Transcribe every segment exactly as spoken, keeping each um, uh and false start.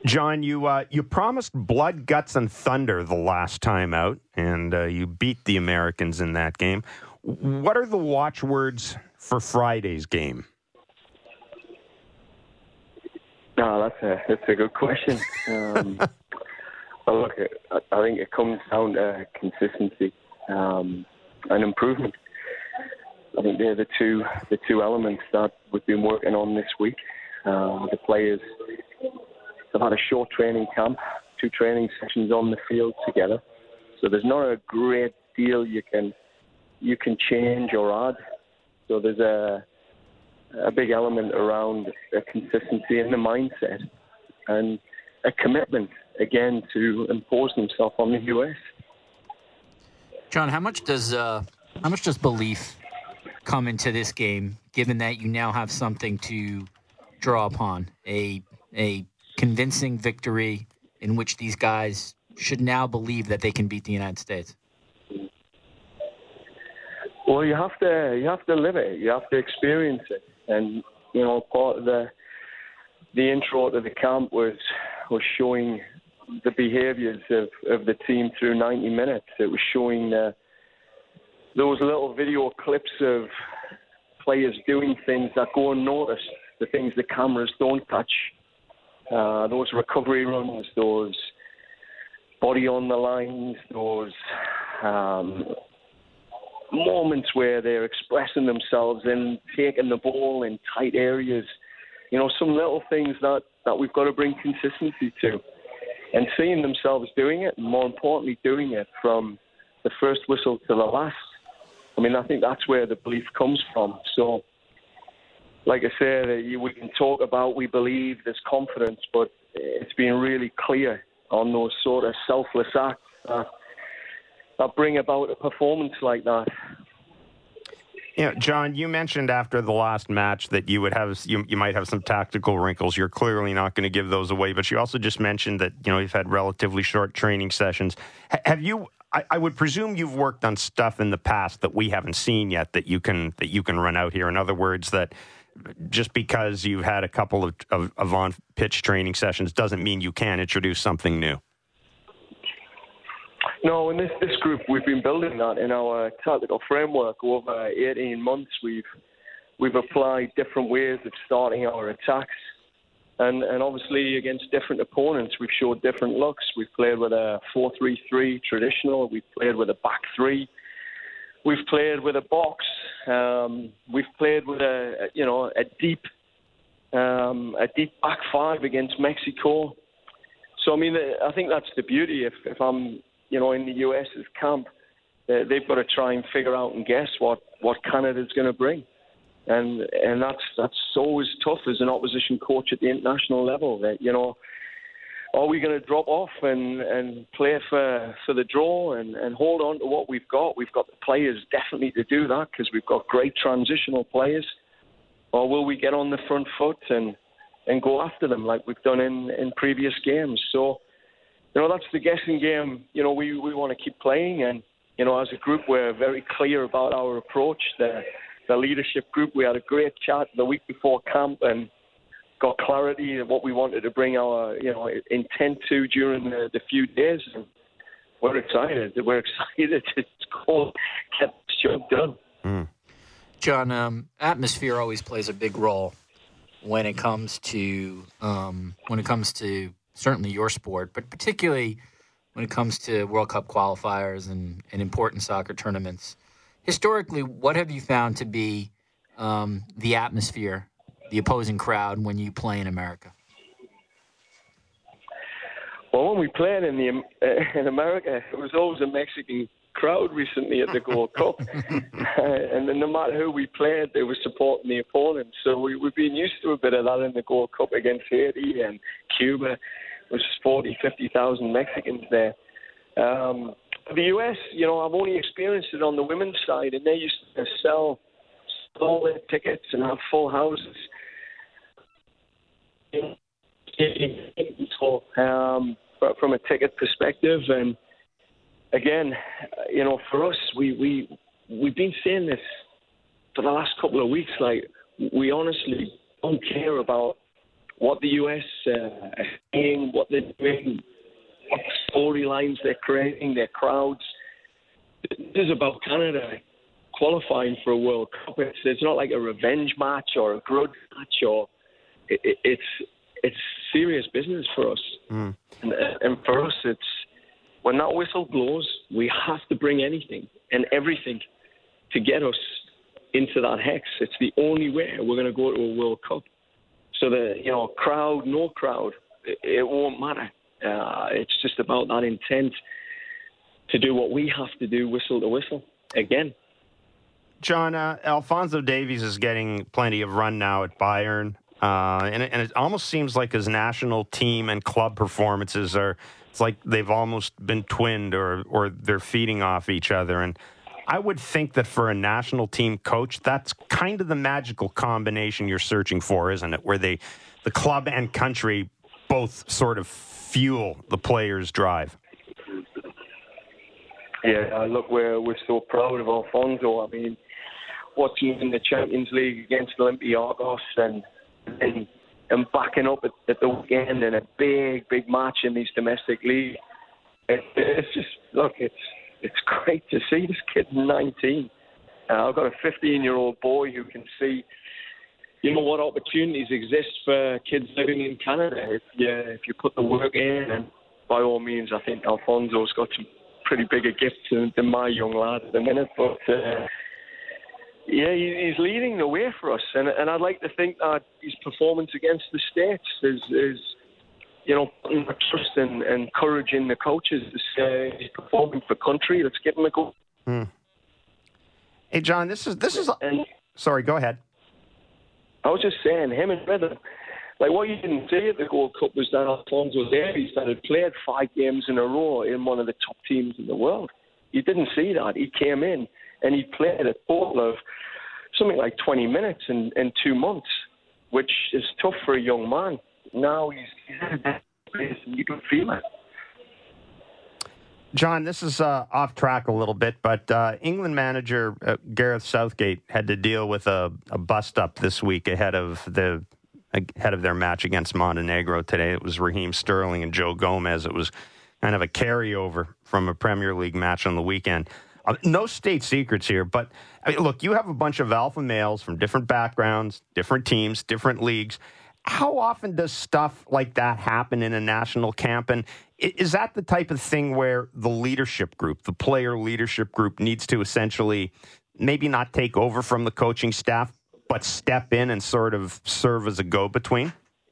John, you uh, you promised blood, guts, and thunder the last time out, and uh, you beat the Americans in that game. What are the watchwords for Friday's game? No, that's a that's a good question. Um, well, look, I think it comes down to consistency um, and improvement. I think they're the two the two elements that we've been working on this week. Uh, the players have had a short training camp, two training sessions on the field together. So there's not a great deal you can you can change or add. So there's a a big element around a consistency in the mindset and a commitment, again, to impose themselves on the U S. John, how much does uh, how much does belief come into this game, given that you now have something to draw upon, a a convincing victory in which these guys should now believe that they can beat the United States? Well, you have to you have to live it. You have to experience it. And, you know, part of the the intro to the camp was was showing the behaviours of, of the team through ninety minutes. It was showing uh, those little video clips of players doing things that go unnoticed, the things the cameras don't catch. Uh, those recovery runs, those body on the lines, those um, moments where they're expressing themselves and taking the ball in tight areas. You know, some little things that, that we've got to bring consistency to. And seeing themselves doing it, and more importantly, doing it from the first whistle to the last. I mean, I think that's where the belief comes from. So, like I said, we can talk about we believe, there's confidence, but it's been really clear on those sort of selfless acts that, that bring about a performance like that. Yeah, John, you mentioned after the last match that you would have you, you might have some tactical wrinkles. You're clearly not going to give those away, but you also just mentioned that, you know, you've had relatively short training sessions. H- have you? I, I would presume you've worked on stuff in the past that we haven't seen yet that you can that you can run out here. In other words, that just because you've had a couple of, of, of on-pitch training sessions doesn't mean you can't introduce something new. No, in this, this group, we've been building that in our tactical framework over eighteen months. We've we've applied different ways of starting our attacks. And, and obviously, against different opponents, we've showed different looks. We've played with a four three three traditional. We've played with a back three. We've played with a box. Um, we've played with a, you know, a deep um, a deep back five against Mexico. So, I mean, I think that's the beauty. If, if I'm you know, in the U S's camp, uh, they've got to try and figure out and guess what, what Canada's going to bring. And and that's that's always tough as an opposition coach at the international level. That, you know, are we going to drop off and, and play for, for the draw and, and hold on to what we've got? We've got the players definitely to do that because we've got great transitional players. Or will we get on the front foot and, and go after them like we've done in, in previous games? So, you know, that's the guessing game, you know, we, we want to keep playing. And, you know, as a group, we're very clear about our approach. The, the leadership group, we had a great chat the week before camp and got clarity of what we wanted to bring our, you know, intent to during the, the few days. And we're excited. We're excited to go get this job done. Mm. John, um, atmosphere always plays a big role when it comes to um, when it comes to certainly your sport, but particularly when it comes to World Cup qualifiers and, and important soccer tournaments. Historically, what have you found to be um, the atmosphere, the opposing crowd, when you play in America? Well, when we played in the uh, in America, it was always a Mexican crowd recently at the Gold Cup. uh, and then no matter who we played, they were supporting the opponent. So we, we've been used to a bit of that in the Gold Cup against Haiti and Cuba. There was forty, fifty thousand Mexicans there. Um, the U S, you know, I've only experienced it on the women's side, and they used to sell all their tickets and have full houses. Um, from a ticket perspective, and again, you know, for us, we we we've been saying this for the last couple of weeks. Like, we honestly don't care about what the U S uh, are saying, what they're doing, what storylines they're creating, their crowds. This is about Canada qualifying for a World Cup. It's, it's not like a revenge match or a grudge match, or it, it, it's it's serious business for us. Mm. And, and for us, it's when that whistle blows, we have to bring anything and everything to get us into that hex. It's the only way we're going to go to a World Cup. So the you know crowd, no crowd, it, it won't matter. Uh, it's just about that intent to do what we have to do, whistle to whistle again. John, uh, Alphonso Davies is getting plenty of run now at Bayern, uh, and, it, and it almost seems like his national team and club performances are, it's like they've almost been twinned or, or they're feeding off each other. And I would think that for a national team coach, that's kind of the magical combination you're searching for, isn't it? Where they, the club and country both sort of fuel the players' drive. Yeah, uh, look, we're we're so proud of Alphonso. I mean, watching him in the Champions League against Olympiacos and and, and backing up at, at the weekend in a big, big match in these domestic leagues. It, it's just, look, it's it's great to see this kid nineteen. Uh, I've got a fifteen-year-old boy who can see, you know, what opportunities exist for kids living in Canada if you, if you put the work in. And by all means, I think Alphonso's got some pretty bigger gifts than, than my young lad at the minute. But, uh, yeah, he, he's leading the way for us. And, and I'd like to think that his performance against the States is, is you know, putting trust and, and courage in the coaches to say he's performing for country. Let's give him a go. Hmm. Hey, John, this is... this is. And, Sorry, go ahead. I was just saying, him and Rhythm, like what you didn't see at the Gold Cup was that Alphonso Davies that had played five games in a row in one of the top teams in the world. You didn't see that. He came in and he played a total of something like twenty minutes in, in two months, which is tough for a young man. Now he's, he's in a better place and you can feel it. John, this is uh, off track a little bit, but uh, England manager uh, Gareth Southgate had to deal with a, a bust-up this week ahead of the ahead of their match against Montenegro today. It was Raheem Sterling and Joe Gomez. It was kind of a carryover from a Premier League match on the weekend. Uh, no state secrets here, but I mean, look, you have a bunch of alpha males from different backgrounds, different teams, different leagues. How often does stuff like that happen in a national camp? And is that the type of thing where the leadership group, the player leadership group, needs to essentially maybe not take over from the coaching staff, but step in and sort of serve as a go-between?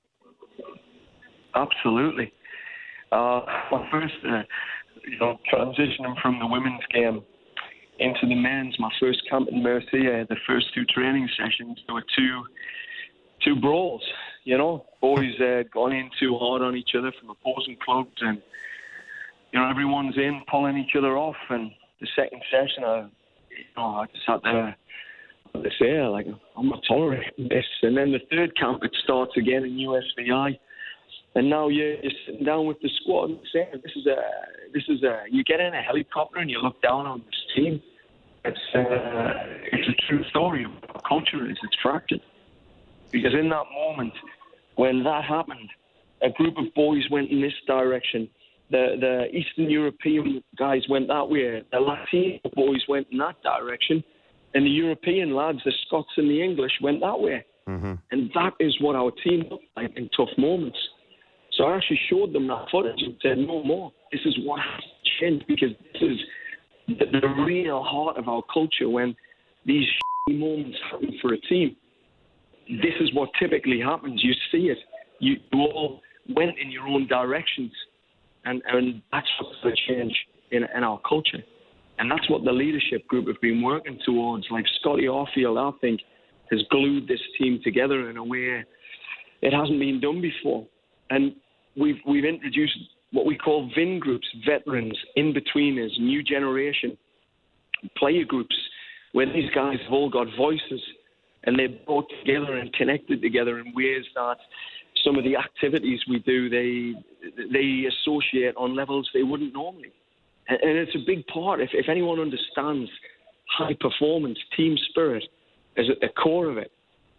Absolutely. Uh, my first, uh, you know, transitioning from the women's game into the men's, my first camp in Murcia, the first two training sessions, there were two two brawls. You know, boys uh, gone in too hard on each other from opposing clubs, and you know everyone's in pulling each other off. And the second session, I, you know, I just sat there to say, like, I'm not tolerating this. And then the third camp, it starts again in U S V I, and now you're, you're sitting down with the squad and saying, this is a, this is a. You get in a helicopter and you look down on this team. It's uh, it's a true story of what culture is. It's fractured. Because in that moment, when that happened, a group of boys went in this direction. The the Eastern European guys went that way. The Latino boys went in that direction. And the European lads, the Scots and the English, went that way. Mm-hmm. And that is what our team looked like in tough moments. So I actually showed them that footage and said, no more. This is what has to change, because this is the, the real heart of our culture. When these moments happen for a team, this is what typically happens. You see it. You, you all went in your own directions. And, and that's what's the change in, in our culture. And that's what the leadership group have been working towards. Like Scotty Arfield, I think, has glued this team together in a way it hasn't been done before. And we've we've introduced what we call V I N groups, veterans, in-betweeners, new generation, player groups, where these guys have all got voices and they're brought together and connected together in ways that some of the activities we do, they they associate on levels they wouldn't normally. And, and it's a big part. If, if anyone understands high performance, team spirit as at the core of it,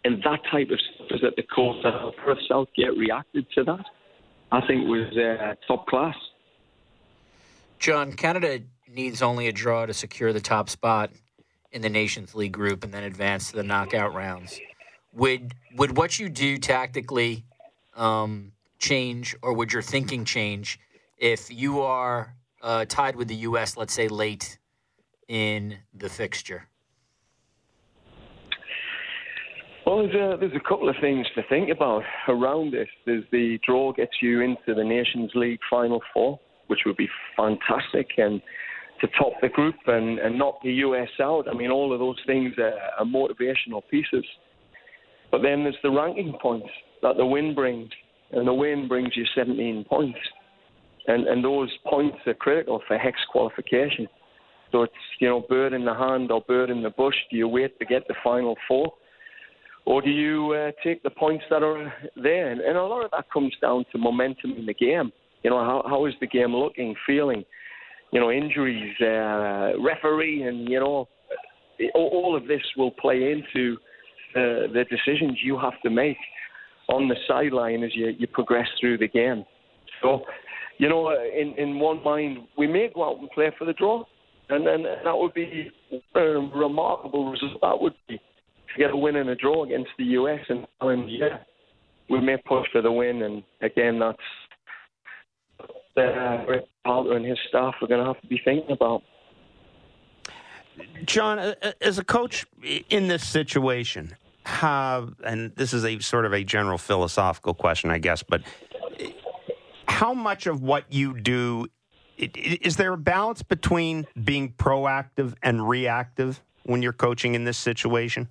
and that type of stuff is at the core. How Gareth Southgate reacted to that, I think, was uh, top class. John, Canada needs only a draw to secure the top spot in the Nations League group and then advance to the knockout rounds. Would would what you do tactically um, change, or would your thinking change if you are uh, tied with the U S, let's say, late in the fixture? Well, there's a, there's a couple of things to think about around this. There's the draw gets you into the Nations League Final Four, which would be fantastic, and to top the group and, and knock the U S out. I mean, all of those things are, are motivational pieces. But then there's the ranking points that the win brings, and the win brings you seventeen points. And, and those points are critical for Hex qualification. So it's, you know, bird in the hand or bird in the bush. Do you wait to get the Final Four? Or do you uh, take the points that are there? And, and a lot of that comes down to momentum in the game. You know, how, how is the game looking, feeling? You know, injuries, uh, referee, and, you know, all of this will play into uh, the decisions you have to make on the sideline as you, you progress through the game. So, you know, in, in one mind, we may go out and play for the draw, and then that would be a remarkable result. That would be to get a win and a draw against the U S, and, and yeah, we may push for the win. And again, that's uh, Rick Palter and his staff are going to have to be thinking about. John, as a coach in this situation, how, and this is a sort of a general philosophical question, I guess, but how much of what you do, is there a balance between being proactive and reactive when you're coaching in this situation?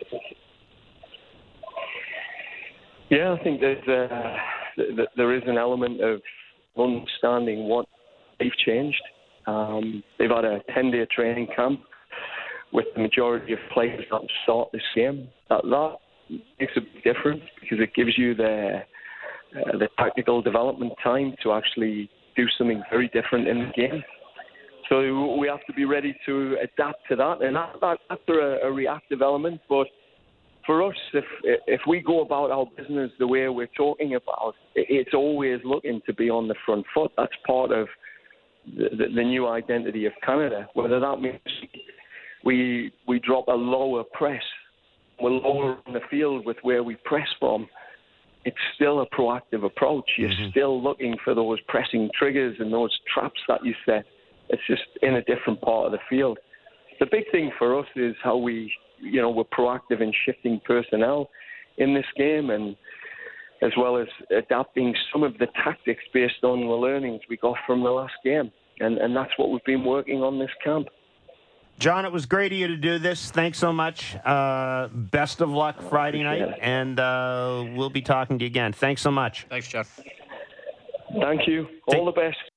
Yeah, I think there's uh, th- there is an element of understanding what they've changed. Um, they've had a ten-day training camp with the majority of players that start this game. That, that makes a big difference because it gives you the uh, the tactical development time to actually do something very different in the game. So we have to be ready to adapt to that, and that, that, that's a, a reactive element. But for us, if if we go about our business the way we're talking about, it's always looking to be on the front foot. That's part of the, the, the new identity of Canada. Whether that means we we drop a lower press, we're lower in the field with where we press from, it's still a proactive approach. You're mm-hmm. still looking for those pressing triggers and those traps that you set. It's just in a different part of the field. The big thing for us is how we, you know, we're proactive in shifting personnel in this game, and as well as adapting some of the tactics based on the learnings we got from the last game. And, and that's what we've been working on this camp. John, it was great of you to do this. Thanks so much. Uh, best of luck Friday night, and uh, we'll be talking to you again. Thanks so much. Thanks, John. Thank you. All the best.